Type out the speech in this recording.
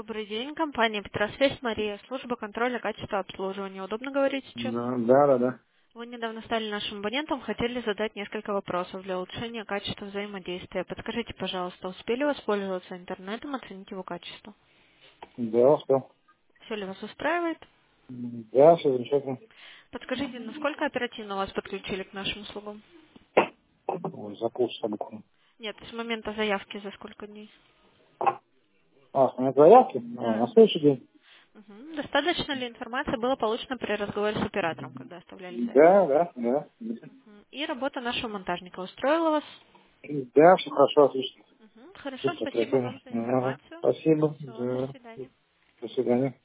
Добрый день, компания Петросвязь, Мария, служба контроля качества обслуживания. Удобно говорить сейчас? Да. Вы недавно стали нашим абонентом, хотели задать несколько вопросов для улучшения качества взаимодействия. Подскажите, пожалуйста, успели воспользоваться интернетом, оценить его качество? Да, успел. Все ли вас устраивает? Да, все замечательно. Подскажите, насколько оперативно вас подключили к нашим услугам? Ой, за полчаса буквально. Нет, с момента заявки за сколько дней? С меня заявки? На Да. следующий день? Мгм. Достаточно ли информации было получено при разговоре с оператором, когда оставляли заявку? Да. Мгм. И работа нашего монтажника устроила вас? Да, все хорошо, отлично. Мгм. Хорошо, Супер, спасибо оперативно. вам за Ага. информацию. Спасибо. Все, до Да. свидания. До свидания.